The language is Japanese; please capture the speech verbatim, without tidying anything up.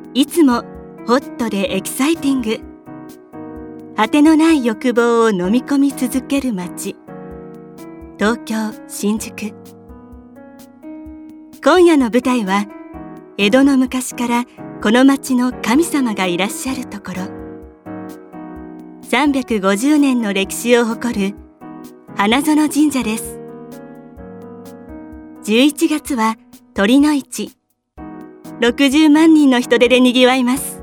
いつもホットでエキサイティング。果てのない欲望を飲み込み続ける街、東京・新宿。今夜の舞台は、江戸の昔からこの街の神様がいらっしゃるところ。さんびゃくごじゅうねんの歴史を誇る花園神社です。じゅういちがつは酉の市。ろくじゅうまんにんの人出でにぎわいます。